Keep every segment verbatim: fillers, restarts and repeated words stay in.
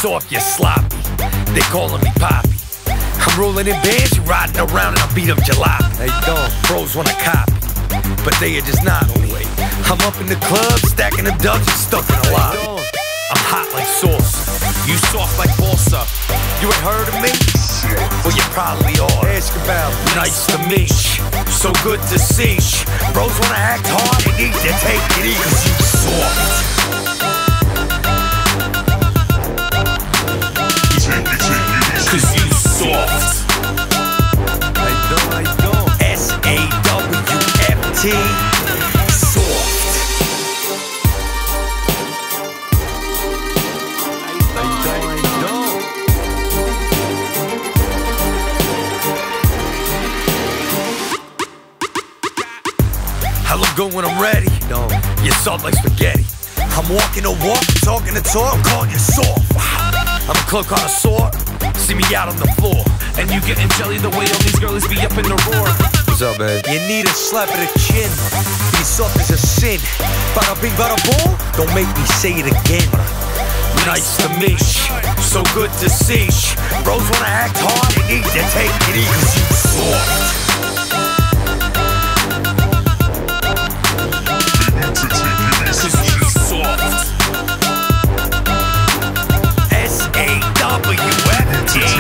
soft, you're sloppy. They calling me Poppy. I'm rolling in bands, you riding around and I beat up jalopy. How you doing? Bros wanna copy, but they are just not on me. I'm up in the club, stacking the dubs and stuck in the lobby. I'm hot like sauce, you soft like balsa. You ain't heard of me? Well, you probably are. Ask about me. Nice to meet you, so good to see you. Bros wanna act hard, they need to take it easy. Cause you soft. Cause you soft. I don't, I don't. S A W F T. Soft. I don't, I don't. I look good when I'm ready. No. You're soft like spaghetti. I'm walking the walk, talking the talk, I'm calling you soft. I'm a cloak on a sword. See me out on the floor, and you getting jelly the way all these girls be up in the roar. What's up, man? You need a slap of the chin. Be soft as a sin. Bada bing, bada boom. Don't make me say it again. Nice to meet you, so good to see you. Bros wanna act hard, they need to take it easy. Cause you soft. Cause you soft. S A W F T.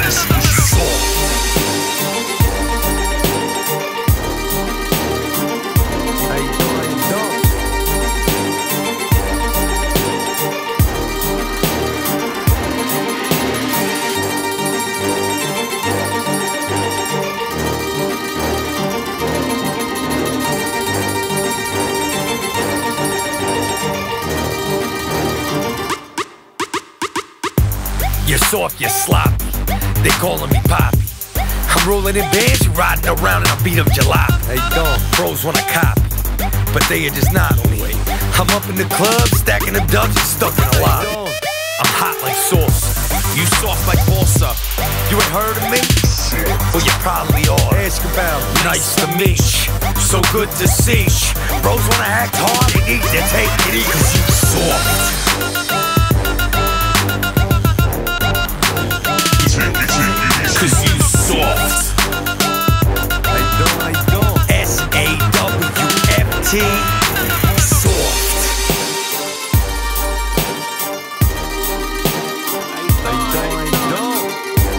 You're soft, you're sloppy. They calling me Poppy. I'm rolling in bands, you riding around and I beat up jalopy. How you doing? Bros wanna copy, but they are just not on me. I'm up in the club, stacking the dubs and stuck in the lobby. I'm hot like sauce, you soft like balsa. You ain't heard of me? Well, you probably are. Ask about me. Nice to meet you, so good to see you. Bros wanna act hard, they need to take it easy. Cause you soft. Cause you soft. I don't, I don't. S A W F T. Soft. I don't, I don't.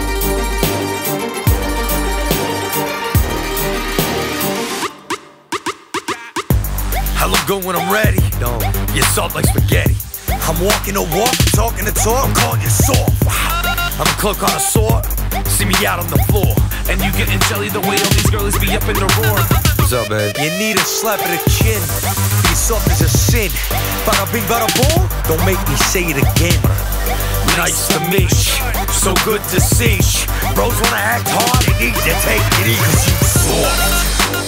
I look good when I'm ready. No. You're soft like spaghetti. I'm walking the walk, talking the talk, I'm calling you soft. I'm a cloak on a sword. See me out on the floor, and you getting jelly the way all these girls be up in the roar. What's up, man? You need a slap of the chin. Be soft as a sin. Bada bing, bada boom. Don't make me say it again. Nice to meet you, so good to see you. Bros wanna act hard, they need to take it easy. Cause you soft.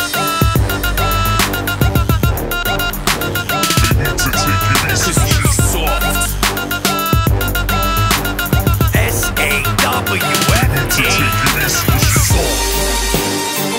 Cause you soft. S A W F T. Soft.